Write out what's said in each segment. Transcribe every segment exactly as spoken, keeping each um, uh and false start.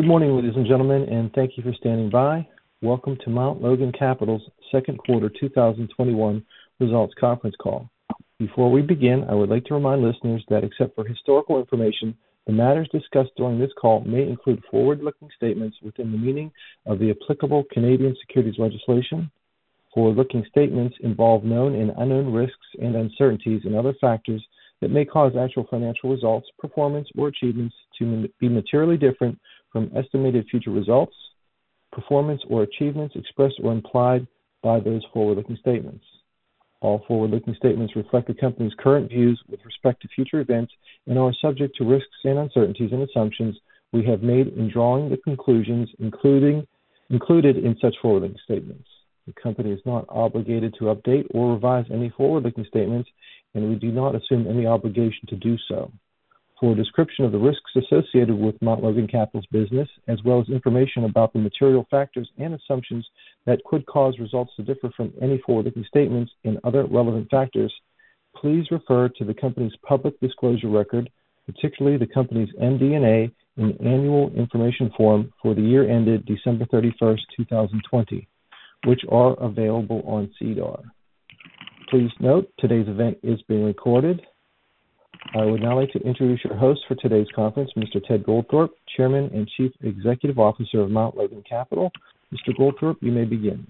Good morning, ladies and gentlemen, and thank you for standing by. Welcome to Mount Logan Capital's second quarter two thousand twenty-one results conference call. Before we begin, I would like to remind listeners that except for historical information, the matters discussed during this call may include forward-looking statements within the meaning of the applicable Canadian securities legislation. Forward-looking statements involve known and unknown risks and uncertainties and other factors that may cause actual financial results, performance, or achievements to be materially different from estimated future results, performance, or achievements expressed or implied by those forward-looking statements. All forward-looking statements reflect the company's current views with respect to future events and are subject to risks and uncertainties and assumptions we have made in drawing the conclusions including included in such forward-looking statements. The company is not obligated to update or revise any forward-looking statements, and we do not assume any obligation to do so. For a description of the risks associated with Mount Logan Capital's business, as well as information about the material factors and assumptions that could cause results to differ from any forward-looking statements and other relevant factors, please refer to the company's public disclosure record, particularly the company's M D and A and Annual Information Form for the year ended December thirty-first, twenty twenty, which are available on SEDAR. Please note, today's event is being recorded. I would now like to introduce your host for today's conference, Mister Ted Goldthorpe, Chairman and Chief Executive Officer of Mount Logan Capital. Mister Goldthorpe, you may begin.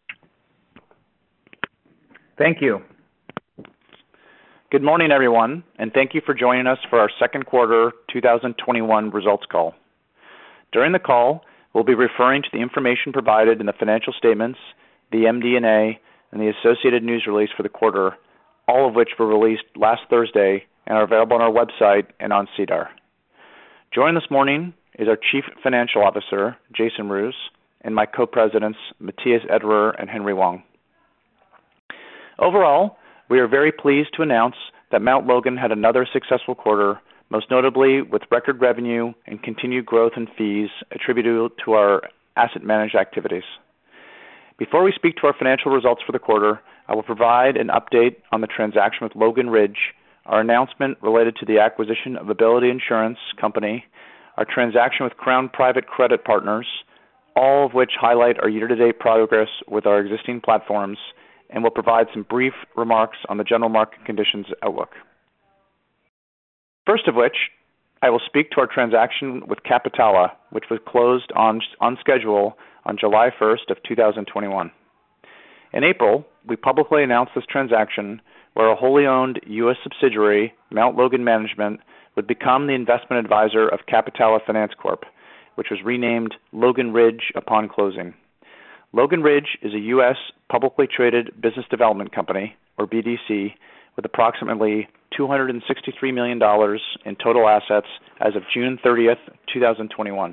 Thank you. Good morning, everyone, and thank you for joining us for our second quarter two thousand twenty-one results call. During the call, we'll be referring to the information provided in the financial statements, the M D and A, and the associated news release for the quarter, all of which were released last Thursday and are available on our website and on SEDAR. Joining this morning is our Chief Financial Officer, Jason Roos, and my co-presidents, Matthias Ederer and Henry Wong. Overall, we are very pleased to announce that Mount Logan had another successful quarter, most notably with record revenue and continued growth in fees attributable to our asset managed activities. Before we speak to our financial results for the quarter, I will provide an update on the transaction with Logan Ridge, our announcement related to the acquisition of Ability Insurance Company, our transaction with Crown Private Credit Partners, all of which highlight our year-to-date progress with our existing platforms, and will provide some brief remarks on the general market conditions outlook. First of which, I will speak to our transaction with Capitala, which was closed on, on schedule on July first of two thousand twenty-one. In April, we publicly announced this transaction where a wholly owned U S subsidiary, Mount Logan Management, would become the investment advisor of Capitala Finance Corp, which was renamed Logan Ridge upon closing. Logan Ridge is a U S publicly traded business development company, or B D C, with approximately two hundred sixty-three million dollars in total assets as of June thirtieth, twenty twenty-one.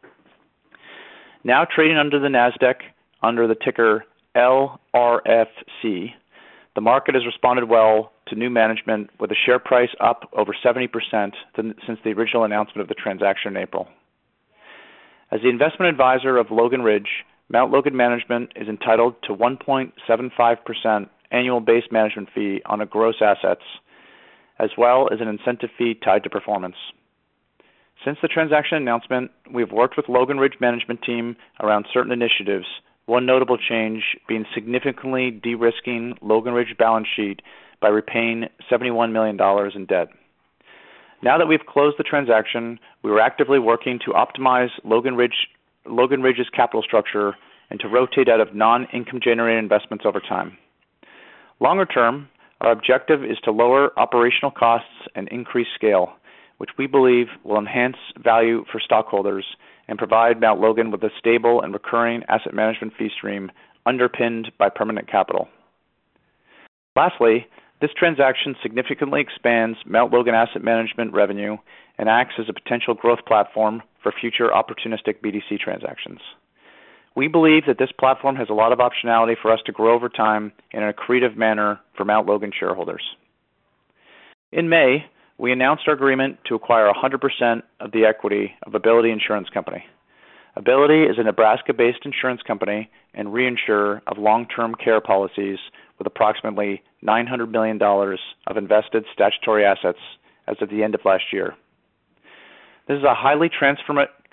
Now trading under the NASDAQ under the ticker L R F C, the market has responded well to new management, with the share price up over seventy percent since the original announcement of the transaction in April. As the investment advisor of Logan Ridge, Mount Logan Management is entitled to one point seven five percent annual base management fee on a gross assets, as well as an incentive fee tied to performance. Since the transaction announcement, we have worked with Logan Ridge management team around certain initiatives, one notable change being significantly de-risking Logan Ridge balance sheet by repaying seventy-one million dollars in debt. Now that we've closed the transaction, we are actively working to optimize Logan Ridge, Logan Ridge's capital structure and to rotate out of non-income generating investments over time. Longer term, our objective is to lower operational costs and increase scale, which we believe will enhance value for stockholders and provide Mount Logan with a stable and recurring asset management fee stream underpinned by permanent capital. Lastly, this transaction significantly expands Mount Logan Asset Management revenue and acts as a potential growth platform for future opportunistic B D C transactions. We believe that this platform has a lot of optionality for us to grow over time in an accretive manner for Mount Logan shareholders. In May, we announced our agreement to acquire one hundred percent of the equity of Ability Insurance Company. Ability is a Nebraska-based insurance company and reinsurer of long-term care policies with approximately nine hundred million dollars of invested statutory assets as of the end of last year. This is a highly transform-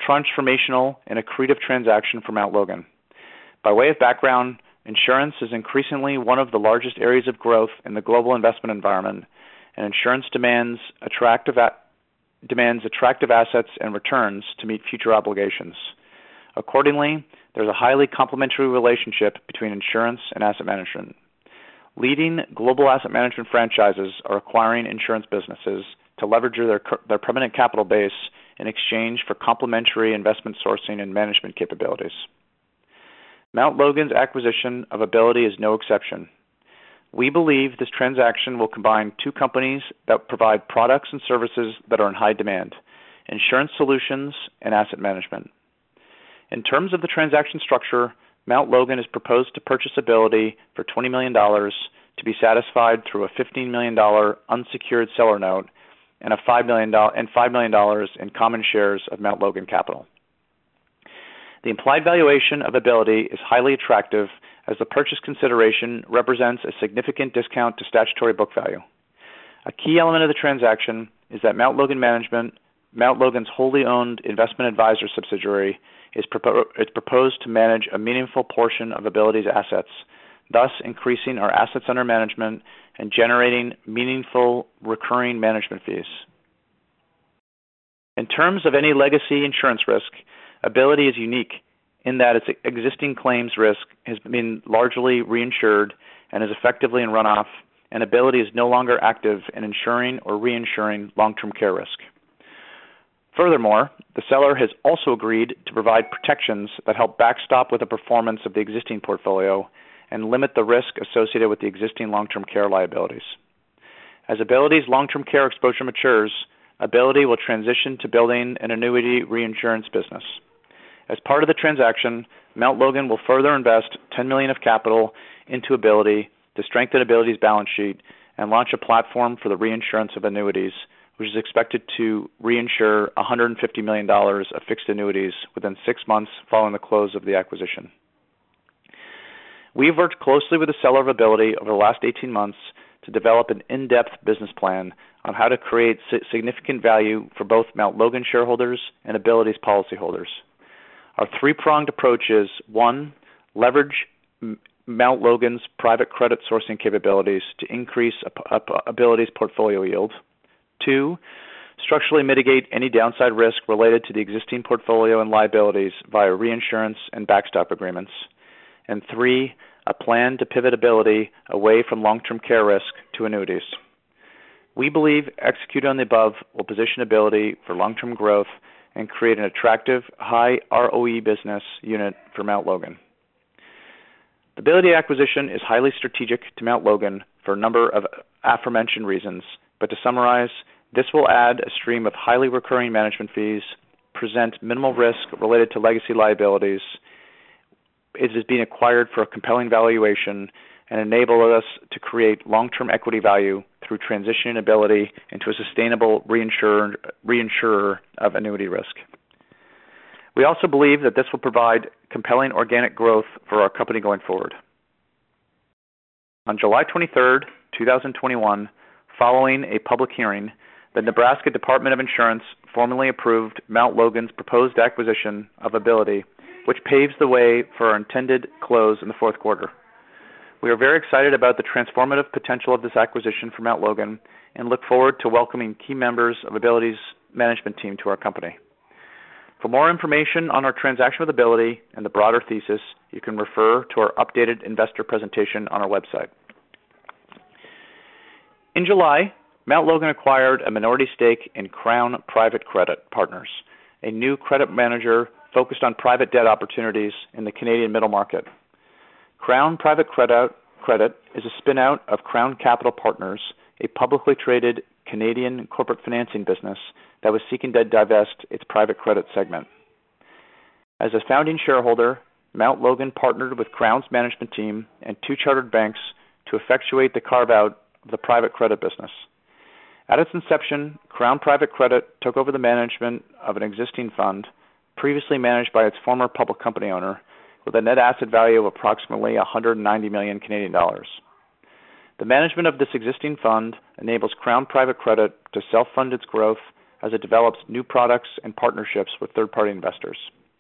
transformational and accretive transaction for Mount Logan. By way of background, insurance is increasingly one of the largest areas of growth in the global investment environment, and insurance demands attractive, a- demands attractive assets and returns to meet future obligations. Accordingly, there's a highly complementary relationship between insurance and asset management. Leading global asset management franchises are acquiring insurance businesses to leverage their, their permanent capital base in exchange for complementary investment sourcing and management capabilities. Mount Logan's acquisition of Ability is no exception. We believe this transaction will combine two companies that provide products and services that are in high demand: insurance solutions and asset management. In terms of the transaction structure, Mount Logan is proposed to purchase Ability for twenty million dollars to be satisfied through a fifteen million dollars unsecured seller note and a five million dollars and five million dollars in common shares of Mount Logan Capital. The implied valuation of Ability is highly attractive as the purchase consideration represents a significant discount to statutory book value. A key element of the transaction is that Mount Logan Management, Mount Logan's wholly owned investment advisor subsidiary, is, propo- is proposed to manage a meaningful portion of Ability's assets, thus increasing our assets under management and generating meaningful recurring management fees. In terms of any legacy insurance risk, Ability is unique in that its existing claims risk has been largely reinsured and is effectively in runoff, and Ability is no longer active in insuring or reinsuring long-term care risk. Furthermore, the seller has also agreed to provide protections that help backstop with the performance of the existing portfolio and limit the risk associated with the existing long-term care liabilities. As Ability's long-term care exposure matures, Ability will transition to building an annuity reinsurance business. As part of the transaction, Mount Logan will further invest ten million dollars of capital into Ability to strengthen Ability's balance sheet and launch a platform for the reinsurance of annuities, which is expected to reinsure one hundred fifty million dollars of fixed annuities within six months following the close of the acquisition. We've worked closely with the seller of Ability over the last eighteen months to develop an in-depth business plan on how to create significant value for both Mount Logan shareholders and Ability's policyholders. Our three-pronged approach is: one, leverage Mount Logan's private credit sourcing capabilities to increase Ability's portfolio yield; two, structurally mitigate any downside risk related to the existing portfolio and liabilities via reinsurance and backstop agreements; and three, a plan to pivot Ability away from long-term care risk to annuities. We believe executing on the above will position Ability for long-term growth and create an attractive, high R O E business unit for Mount Logan. The Ability acquisition is highly strategic to Mount Logan for a number of aforementioned reasons, but to summarize, this will add a stream of highly recurring management fees, present minimal risk related to legacy liabilities, it is being acquired for a compelling valuation, and enable us to create long-term equity value through transitioning Ability into a sustainable reinsurer, reinsurer of annuity risk. We also believe that this will provide compelling organic growth for our company going forward. On July twenty-third, twenty twenty-one, following a public hearing, the Nebraska Department of Insurance formally approved Mount Logan's proposed acquisition of Ability, which paves the way for our intended close in the fourth quarter. We are very excited about the transformative potential of this acquisition for Mount Logan and look forward to welcoming key members of Ability's management team to our company. For more information on our transaction with Ability and the broader thesis, you can refer to our updated investor presentation on our website. In July, Mount Logan acquired a minority stake in Crown Private Credit Partners, a new credit manager focused on private debt opportunities in the Canadian middle market. Crown Private Credit, Credit is a spin-out of Crown Capital Partners, a publicly traded Canadian corporate financing business that was seeking to divest its private credit segment. As a founding shareholder, Mount Logan partnered with Crown's management team and two chartered banks to effectuate the carve-out of the private credit business. At its inception, Crown Private Credit took over the management of an existing fund, previously managed by its former public company owner, with a net asset value of approximately one hundred ninety million Canadian dollars. The management of this existing fund enables Crown Private Credit to self-fund its growth as it develops new products and partnerships with third-party investors.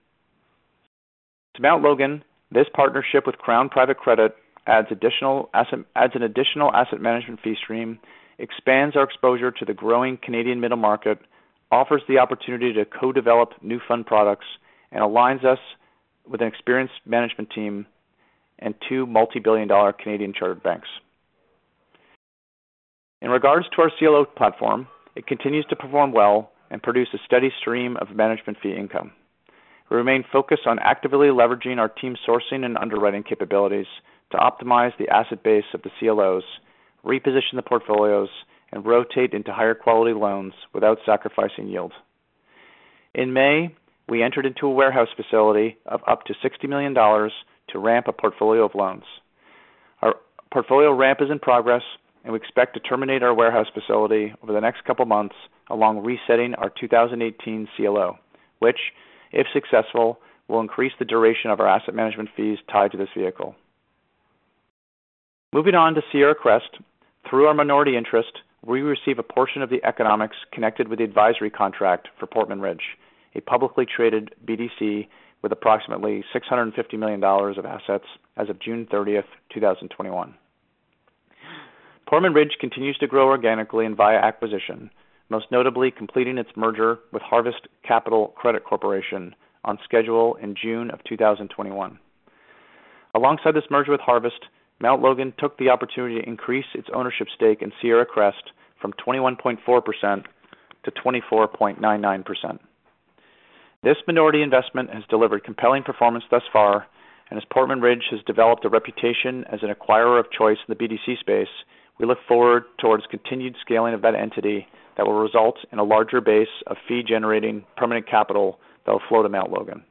To Mount Logan, this partnership with Crown Private Credit adds additional asset adds an additional asset management fee stream, expands our exposure to the growing Canadian middle market, offers the opportunity to co-develop new fund products, and aligns us with an experienced management team and two multi-billion dollar Canadian chartered banks. In regards to our C L O platform, it continues to perform well and produce a steady stream of management fee income. We remain focused on actively leveraging our team sourcing and underwriting capabilities to optimize the asset base of the C L Os, reposition the portfolios, and rotate into higher quality loans without sacrificing yield. In May, we entered into a warehouse facility of up to sixty million dollars to ramp a portfolio of loans. Our portfolio ramp is in progress, and we expect to terminate our warehouse facility over the next couple months along resetting our two thousand eighteen C L O, which, if successful, will increase the duration of our asset management fees tied to this vehicle. Moving on to Sierra Crest, through our minority interest, we receive a portion of the economics connected with the advisory contract for Portman Ridge, a publicly traded B D C with approximately six hundred fifty million dollars of assets as of June thirtieth, two thousand twenty-one. Portman Ridge continues to grow organically and via acquisition, most notably completing its merger with Harvest Capital Credit Corporation on schedule in June of two thousand twenty-one. Alongside this merger with Harvest, Mount Logan took the opportunity to increase its ownership stake in Sierra Crest from twenty-one point four percent to twenty-four point nine nine percent. This minority investment has delivered compelling performance thus far, and as Portman Ridge has developed a reputation as an acquirer of choice in the B D C space, we look forward towards continued scaling of that entity that will result in a larger base of fee-generating permanent capital that will flow to Mount Logan.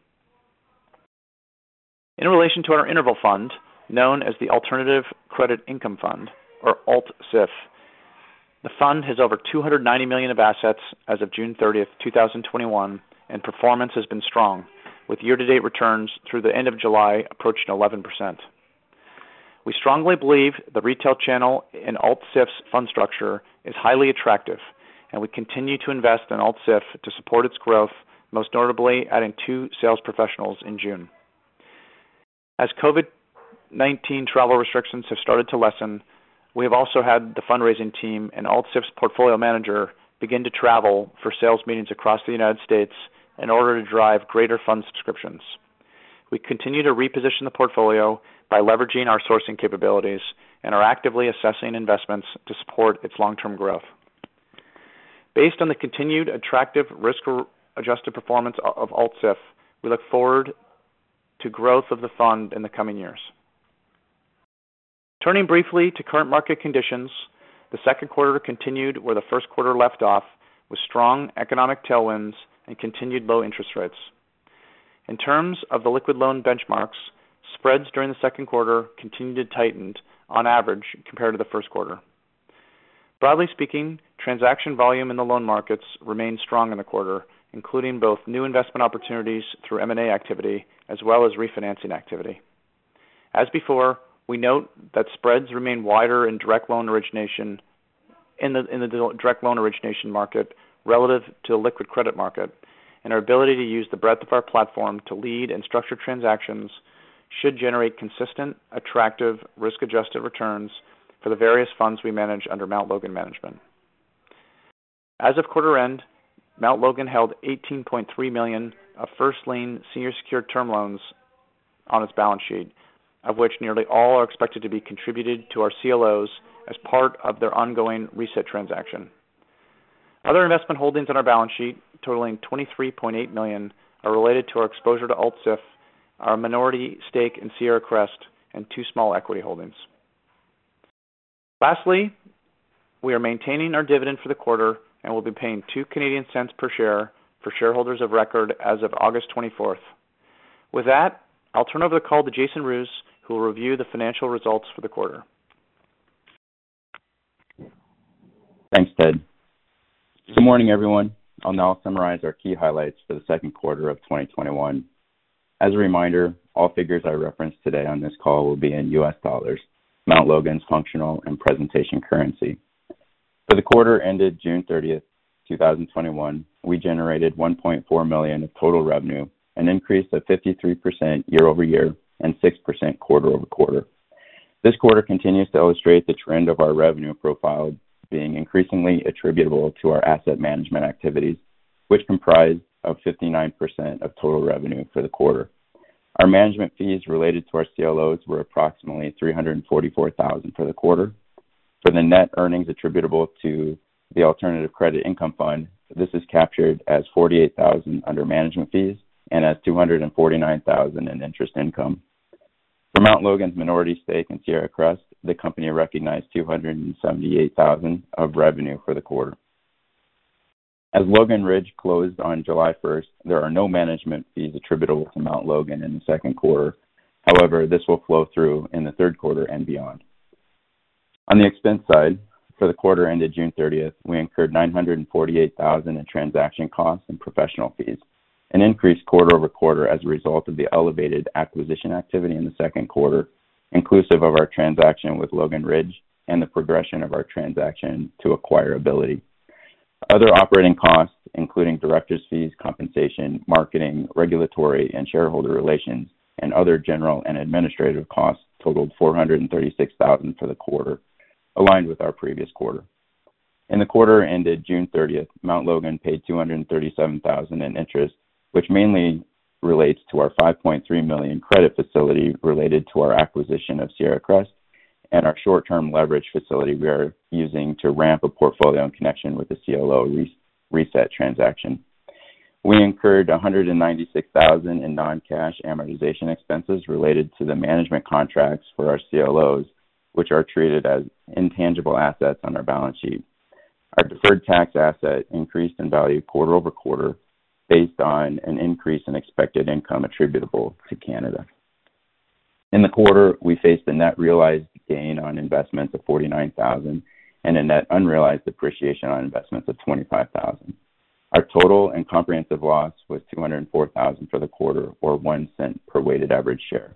In relation to our interval fund, known as the Alternative Credit Income Fund, or A L T C I F, the fund has over two hundred ninety million dollars of assets as of June thirtieth, two thousand twenty-one, and performance has been strong, with year-to-date returns through the end of July approaching eleven percent. We strongly believe the retail channel in A L T C I F's fund structure is highly attractive, and we continue to invest in A L T C I F to support its growth, most notably adding two sales professionals in June. As COVID nineteen travel restrictions have started to lessen, we have also had the fundraising team and A L T C I F's portfolio manager begin to travel for sales meetings across the United States in order to drive greater fund subscriptions. We continue to reposition the portfolio by leveraging our sourcing capabilities and are actively assessing investments to support its long-term growth. Based on the continued attractive risk-adjusted performance of A L T C I F, we look forward to growth of the fund in the coming years. Turning briefly to current market conditions, the second quarter continued where the first quarter left off, with strong economic tailwinds and continued low interest rates. In terms of the liquid loan benchmarks, spreads during the second quarter continued to tighten on average compared to the first quarter. Broadly speaking, transaction volume in the loan markets remained strong in the quarter, including both new investment opportunities through M and A activity as well as refinancing activity. As before, we note that spreads remain wider in direct loan origination in the in the direct loan origination market relative to the liquid credit market, and our ability to use the breadth of our platform to lead and structure transactions should generate consistent, attractive, risk-adjusted returns for the various funds we manage under Mount Logan management. As of quarter end, Mount Logan held eighteen point three million dollars of first lien senior secured term loans on its balance sheet, of which nearly all are expected to be contributed to our C L Os as part of their ongoing reset transaction. Other investment holdings on our balance sheet, totaling twenty-three point eight million dollars, are related to our exposure to A L T C I F, our minority stake in Sierra Crest, and two small equity holdings. Lastly, we are maintaining our dividend for the quarter and will be paying two Canadian cents per share for shareholders of record as of August twenty-fourth. With that, I'll turn over the call to Jason Roos, who will review the financial results for the quarter. Thanks, Ted. Good morning, everyone. I'll now summarize our key highlights for the second quarter of twenty twenty-one. As a reminder, all figures I reference today on this call will be in U S dollars, Mount Logan's functional and presentation currency. For the quarter ended June thirtieth, two thousand twenty-one, we generated one point four million dollars of total revenue, an increase of fifty-three percent year over year and six percent quarter over quarter. This quarter continues to illustrate the trend of our revenue profile being increasingly attributable to our asset management activities, which comprise of fifty-nine percent of total revenue for the quarter. Our management fees related to our C L Os were approximately three hundred forty-four thousand dollars for the quarter. For the net earnings attributable to the Alternative Credit Income Fund, this is captured as forty-eight thousand dollars under management fees and as two hundred forty-nine thousand dollars in interest income. For Mount Logan's minority stake in Sierra Crest, the company recognized two hundred seventy-eight thousand dollars of revenue for the quarter. As Logan Ridge closed on July first, there are no management fees attributable to Mount Logan in the second quarter. However, this will flow through in the third quarter and beyond. On the expense side, for the quarter ended June thirtieth, we incurred nine hundred forty-eight thousand dollars in transaction costs and professional fees, an increase quarter over quarter as a result of the elevated acquisition activity in the second quarter, inclusive of our transaction with Logan Ridge and the progression of our transaction to acquire Ability. Other operating costs, including directors' fees, compensation, marketing, regulatory, and shareholder relations, and other general and administrative costs totaled four hundred thirty-six thousand dollars for the quarter, aligned with our previous quarter. In the quarter ended June thirtieth, Mount Logan paid two hundred thirty-seven thousand dollars in interest, which mainly relates to our five point three million dollars credit facility related to our acquisition of Sierra Crest and our short-term leverage facility we are using to ramp a portfolio in connection with the C L O re- reset transaction. We incurred one hundred ninety-six thousand dollars in non-cash amortization expenses related to the management contracts for our C L Os, which are treated as intangible assets on our balance sheet. Our deferred tax asset increased in value quarter over quarter based on an increase in expected income attributable to Canada. In the quarter, we faced a net realized gain on investments of forty-nine thousand dollars and a net unrealized depreciation on investments of twenty-five thousand dollars. Our total and comprehensive loss was two hundred four thousand dollars for the quarter, or one cent per weighted average share.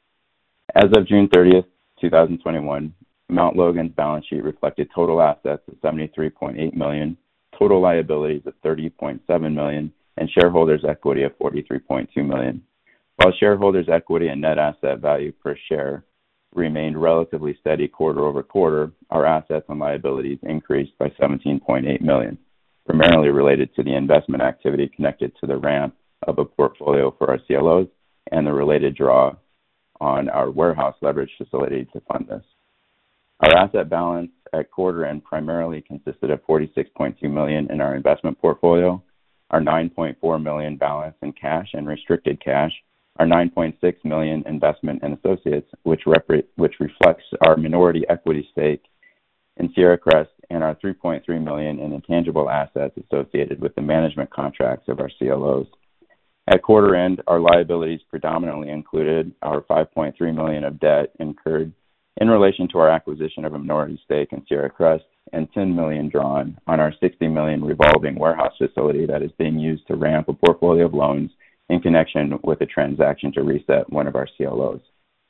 As of June thirtieth, twenty twenty-one, Mount Logan's balance sheet reflected total assets of seventy-three point eight million dollars, total liabilities of thirty point seven million dollars, and shareholders' equity of forty-three point two million dollars. While shareholders' equity and net asset value per share remained relatively steady quarter over quarter, our assets and liabilities increased by seventeen point eight million dollars, primarily related to the investment activity connected to the ramp of a portfolio for our C L Os and the related draw on our warehouse leverage facility to fund this. Our asset balance at quarter end primarily consisted of forty-six point two million dollars in our investment portfolio, our nine point four million dollars balance in cash and restricted cash, our nine point six million dollars investment in associates, which, rep- which reflects our minority equity stake in Sierra Crest, and our three point three million dollars in intangible assets associated with the management contracts of our C L Os. At quarter end, our liabilities predominantly included our five point three million dollars of debt incurred in relation to our acquisition of a minority stake in Sierra Crest and ten million dollars drawn on our sixty million dollars revolving warehouse facility that is being used to ramp a portfolio of loans in connection with a transaction to reset one of our C L Os.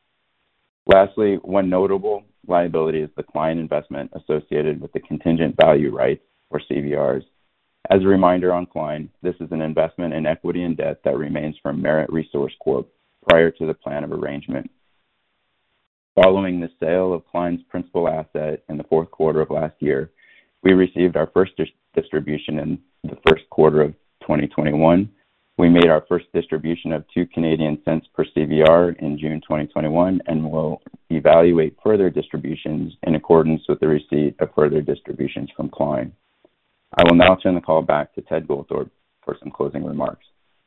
Lastly, one notable liability is the client investment associated with the contingent value rights, or C V Rs. As a reminder on Klein, this is an investment in equity and debt that remains from Merit Resource Corp prior to the plan of arrangement. Following the sale of Klein's principal asset in the fourth quarter of last year, we received our first dis- distribution in the first quarter of twenty twenty-one. We made our first distribution of two Canadian cents per C V R in June twenty twenty-one and will evaluate further distributions in accordance with the receipt of further distributions from Klein. I will now turn the call back to Ted Goldthorpe for some closing remarks.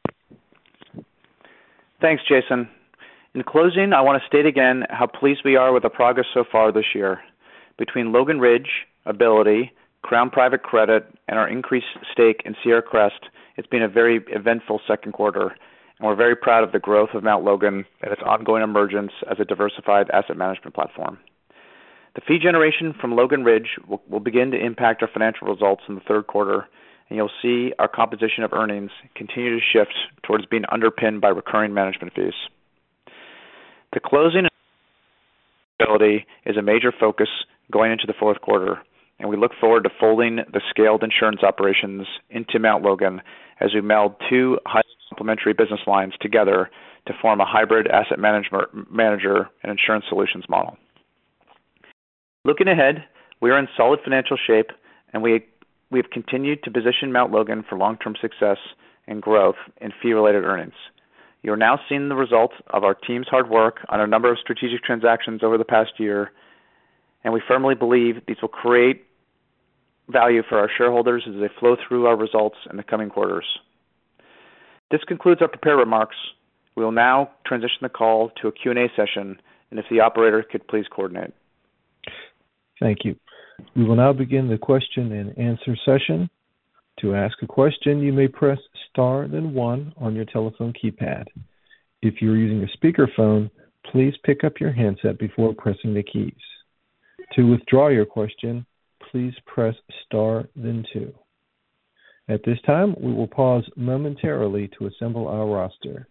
Thanks, Jason. In closing, I want to state again how pleased we are with the progress so far this year. Between Logan Ridge, Ability, Crown Private Credit, and our increased stake in Sierra Crest, it's been a very eventful second quarter, and we're very proud of the growth of Mount Logan and its ongoing emergence as a diversified asset management platform. The fee generation from Logan Ridge will, will begin to impact our financial results in the third quarter, and you'll see our composition of earnings continue to shift towards being underpinned by recurring management fees. The closing of Ability is a major focus going into the fourth quarter, and we look forward to folding the scaled insurance operations into Mount Logan as we meld two highly complementary business lines together to form a hybrid asset management manager and insurance solutions model. Looking ahead, we are in solid financial shape, and we we have continued to position Mount Logan for long-term success and growth in fee-related earnings. You are now seeing the results of our team's hard work on a number of strategic transactions over the past year, and we firmly believe these will create value for our shareholders as they flow through our results in the coming quarters. This concludes our prepared remarks. We will now transition the call to a Q and A session, and if the operator could please coordinate. Thank you. We will now begin the question and answer session. To ask a question, you may press star then one on your telephone keypad. If you're using a speakerphone, please pick up your handset before pressing the keys. To withdraw your question, please press star then two. At this time, we will pause momentarily to assemble our roster.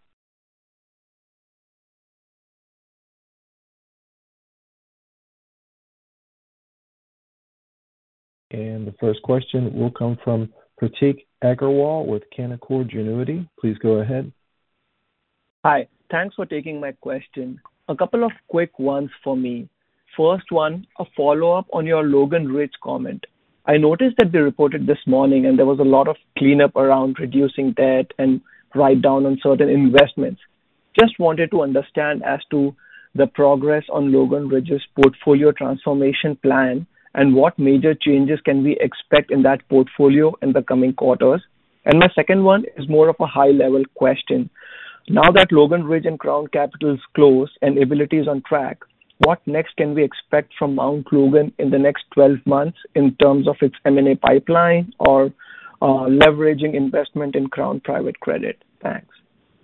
And the first question will come from Prateek Agrawal with Canaccord Genuity. Please go ahead. Hi. Thanks for taking my question. A couple of quick ones for me. First one, a follow-up on your Logan Ridge comment. I noticed that they reported this morning and there was a lot of cleanup around reducing debt and write down on certain investments. Just wanted to understand as to the progress on Logan Ridge's portfolio transformation plan and what major changes can we expect in that portfolio in the coming quarters. And my second one is more of a high-level question. Now that Logan Ridge and Crown Capital is closed and Ability is on track, what next can we expect from Mount Logan in the next twelve months in terms of its M and A pipeline or uh, leveraging investment in Crown Private Credit? Thanks.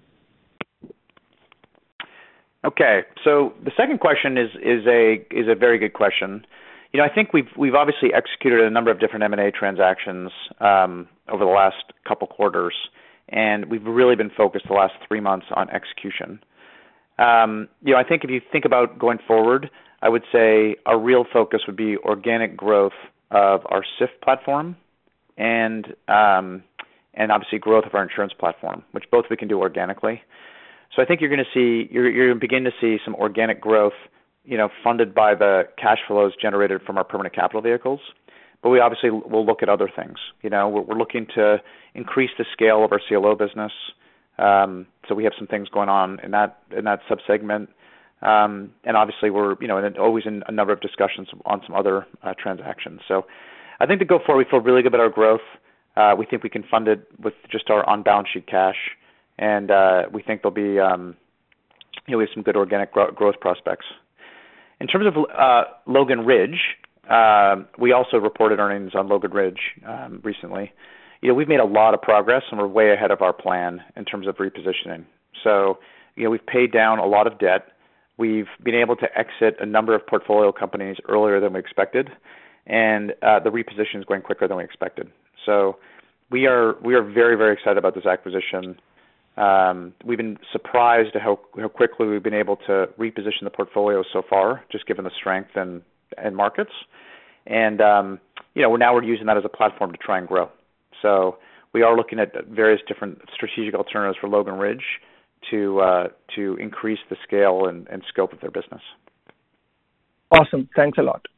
Okay, so the second question is is a is a very good question. You know, I think we've we've obviously executed a number of different M and A transactions um, over the last couple quarters, and we've really been focused the last three months on execution. Um, you know, I think if you think about going forward, I would say our real focus would be organic growth of our S I F platform and um, and obviously growth of our insurance platform, which both we can do organically. So I think you're going to see you're you're going to begin to see some organic growth, you know, funded by the cash flows generated from our permanent capital vehicles. But we obviously will look at other things. You know, we're, we're looking to increase the scale of our C L O business. Um, so we have some things going on in that in that subsegment. Um, and obviously we're, you know, in, always in a number of discussions on some other uh, transactions. So I think to go forward, we feel really good about our growth. Uh, we think we can fund it with just our on-balance sheet cash. And uh, we think there'll be, um, you know, we have some good organic gro- growth prospects. In terms of uh, Logan Ridge, uh, we also reported earnings on Logan Ridge um, recently. You know, we've made a lot of progress and we're way ahead of our plan in terms of repositioning. So, you know, we've paid down a lot of debt. We've been able to exit a number of portfolio companies earlier than we expected, and uh, the reposition is going quicker than we expected. So, we are we are very very excited about this acquisition. Um, we've been surprised at how, how quickly we've been able to reposition the portfolio so far, just given the strength and and markets. And um, you know, we're now we're using that as a platform to try and grow. So we are looking at various different strategic alternatives for Logan Ridge to uh, to increase the scale and, and scope of their business. Awesome. Thanks a lot.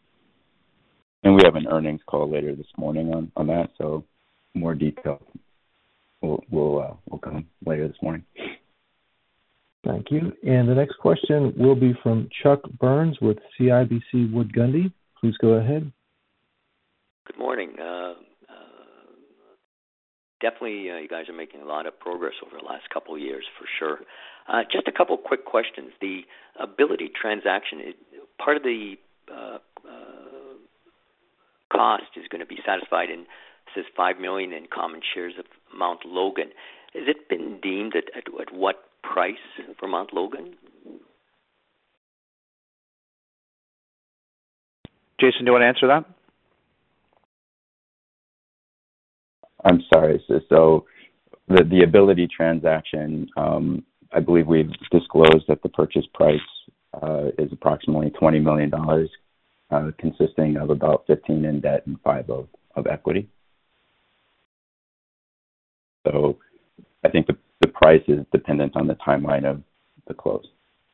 And we have an earnings call later this morning on, on that, so more detail will will uh, will come later this morning. Thank you. And the next question will be from Chuck Burns with C I B C Wood Gundy. Please go ahead. Good morning. Uh, Definitely, uh, you guys are making a lot of progress over the last couple of years, for sure. Uh, just a couple quick questions. The Ability transaction, it, part of the uh, uh, cost is going to be satisfied in, it says five million dollars in common shares of Mount Logan. Has it been deemed at, at, at what price for Mount Logan? Jason, do you want to answer that? I'm sorry. So, so the the Ability transaction, um, I believe we've disclosed that the purchase price uh, is approximately twenty million dollars uh, consisting of about fifteen in debt and five of, of equity. So I think the, the price is dependent on the timeline of the close.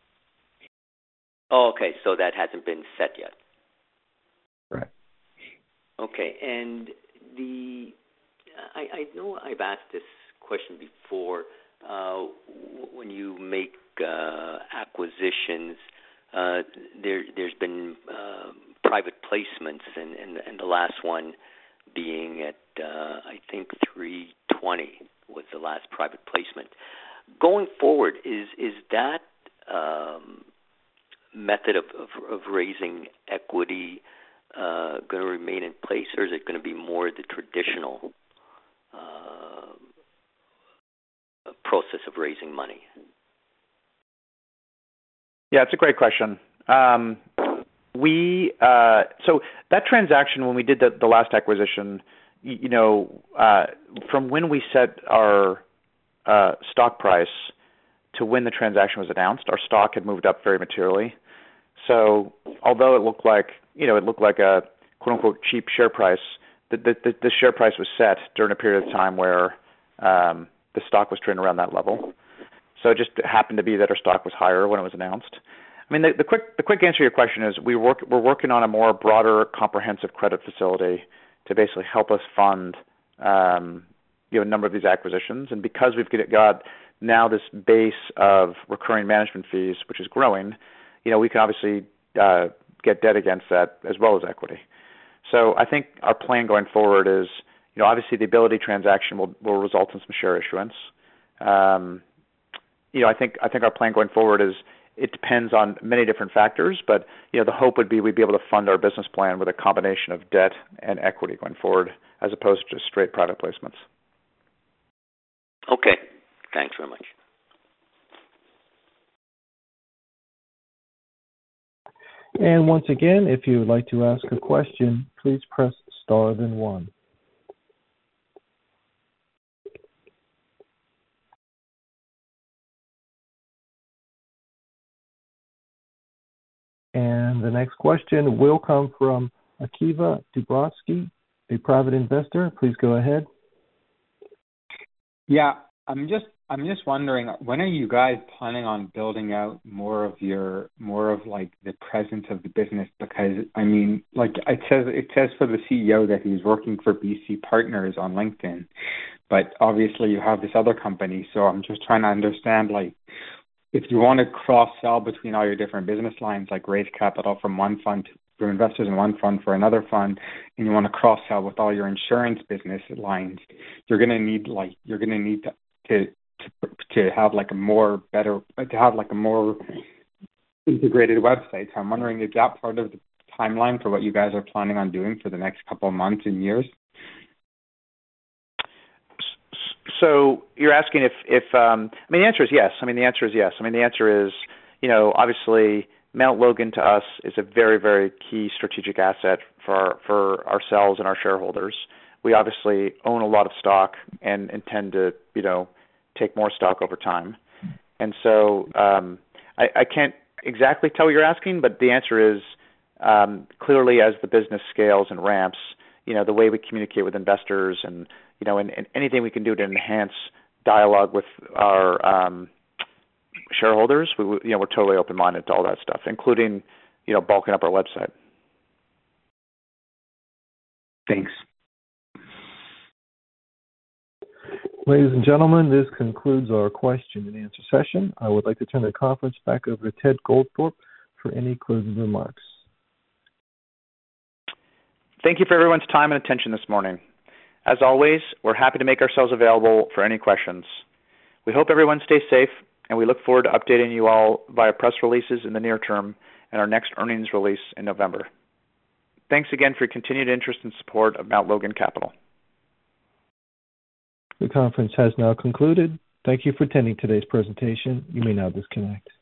Oh, okay. So that hasn't been set yet. Right. Okay. And the I, I know I've asked this question before. Uh, when you make uh, acquisitions, uh, there there's been uh, private placements, and, and and the last one being at uh, I think three twenty was the last private placement. Going forward, is is that um, method of, of, of raising equity uh, going to remain in place, or is it going to be more the traditional uh, process of raising money? Yeah, it's a great question. Um, we uh, so that transaction when we did the, the last acquisition, you, you know, uh, from when we set our uh, stock price to when the transaction was announced, our stock had moved up very materially. So although it looked like, you know, it looked like a quote unquote cheap share price, the the, the share price was set during a period of time where um, the stock was trading around that level. So it just happened to be that our stock was higher when it was announced. I mean, the, the quick the quick answer to your question is we work we're working on a more broader, comprehensive credit facility to basically help us fund um, you know a number of these acquisitions. And because we've got now this base of recurring management fees, which is growing, you know, we can obviously uh, get debt against that as well as equity. So I think our plan going forward is, you know, obviously the Ability transaction will, will result in some share issuance. Um, you know, I think I think our plan going forward is it depends on many different factors, but you know, the hope would be we'd be able to fund our business plan with a combination of debt and equity going forward, as opposed to just straight private placements. Okay, thanks very much. And once again, if you would like to ask a question, please press star then one. And the next question will come from Akiva Dubrovsky, a private investor. Please go ahead. Yeah, I'm just I'm just wondering, when are you guys planning on building out more of your more of like the presence of the business? Because I mean, like it says it says for the C E O that he's working for B C Partners on LinkedIn, but obviously you have this other company. So I'm just trying to understand, like, if you want to cross sell between all your different business lines, like raise capital from one fund to for investors in one fund for another fund, and you want to cross sell with all your insurance business lines, you're gonna need like you're gonna need to to to, to have like a more better to have like a more integrated website. So I'm wondering, is that part of the timeline for what you guys are planning on doing for the next couple of months and years? So you're asking if if um, I mean the answer is yes. I mean the answer is yes. I mean the answer is, you know, obviously Mount Logan to us is a very, very key strategic asset for our, for ourselves and our shareholders. We obviously own a lot of stock and intend to, you know, take more stock over time. And so um, I, I can't exactly tell what you're asking, but the answer is um, clearly as the business scales and ramps, you know, the way we communicate with investors and, you know, and, and anything we can do to enhance dialogue with our um, shareholders, we, you know, we're totally open-minded to all that stuff, including, you know, bulking up our website. Thanks. Ladies and gentlemen, this concludes our question and answer session. I would like to turn the conference back over to Ted Goldthorpe for any closing remarks. Thank you for everyone's time and attention this morning. As always, we're happy to make ourselves available for any questions. We hope everyone stays safe, and we look forward to updating you all via press releases in the near term and our next earnings release in November. Thanks again for your continued interest and support of Mount Logan Capital. The conference has now concluded. Thank you for attending today's presentation. You may now disconnect.